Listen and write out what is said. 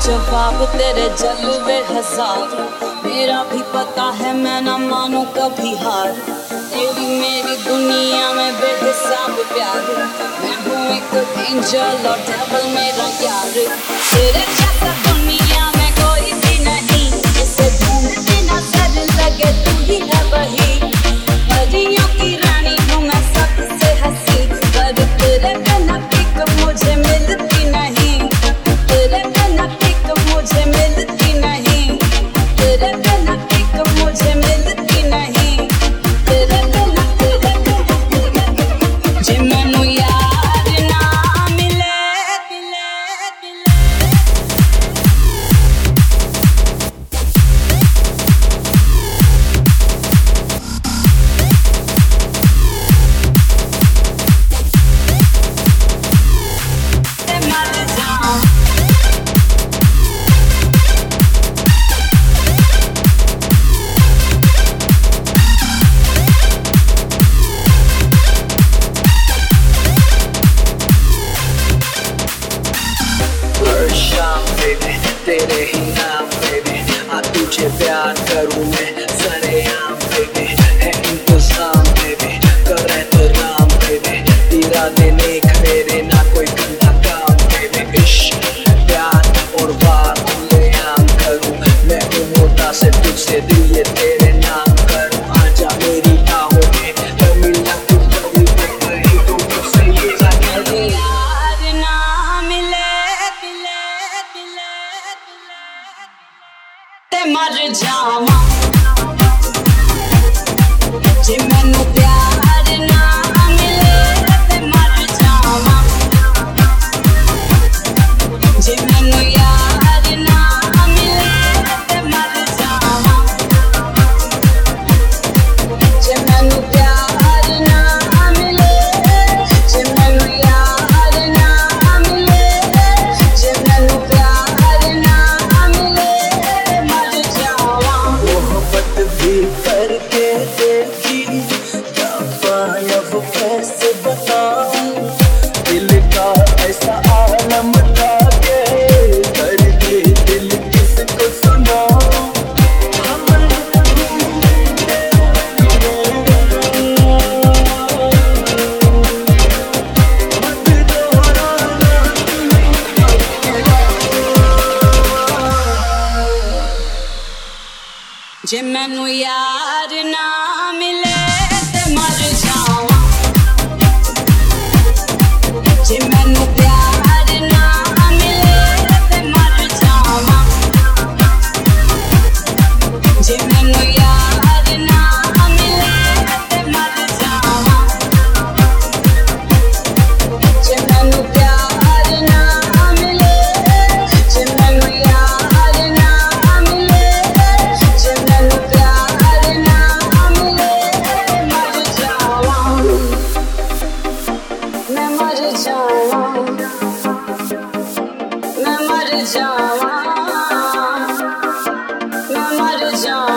जवाब तेरे जलवे हजार, मेरा भी पता है मैं ना मानू कभी हार। तेरी मेरी दुनिया में बेहिसाब प्यार, मैं हूँ एक एंजल और डेविल मेरा यार। तेरे जैसा दुनिया में कोई भी नहीं, जिसे ढूंढती नजर लगे तू ही है वही। परियों की रानी हूँ मैं सबसे हंसी, पर तेरे बिना पिक मुझे मिलती नहीं। तेरे बिना पिक मुझे मिलती नहीं। तेरे बिना पिक मुझे मिलती नहीं। तेरे बिना जे मैनू यार ना मिले ते मर जाऊं। हर शाम बेबी तेरे ही नाम बेबी, आ तुझे प्यार करूँ मैं सरेआम बेबी। है इंतजाम बेबी कर एहतराम बेबी, तेरा देने मेरे ना कोई गंदा काम बेबी। इश्क प्यार और बात खुलेआम करूँ मैं, उम्मीद से तुझसे दिल ये तेरे नाम करूँ। आजा मेरी बाहों में मैं मिलना तू कभी कहीं तो तुझसे ये ना करूँ। यार ना मिले ते मर जावां। जे मैनू प्यार ना मिले ते मर जावां। जे मैनू यार ना मिले ते मर जावां। जे मैनू प्यार ना मिले, जे मैनू यार ना मिले, जे मैनू प्यार ना मिले ते मर जावां। मोहब्बत भी करके देखी, क्या पाया वो कैसे बताऊं। दिल का ऐसा आलम था के दर्द दिल किसको सुनाऊं। जे मैनू यार ना मिले ते मर जावां। जे मैनू प्यार ना मिले ते मर जावां। जे मैनू यार ना मिले ते मर जावां। जे मैनू प्यार ना मिले, जे मैनू यार ना मिले, जे मैनू प्यार ना मिले ते मर जावां। मैं मर जावां। मैं मर जावां। मैं मर जावां।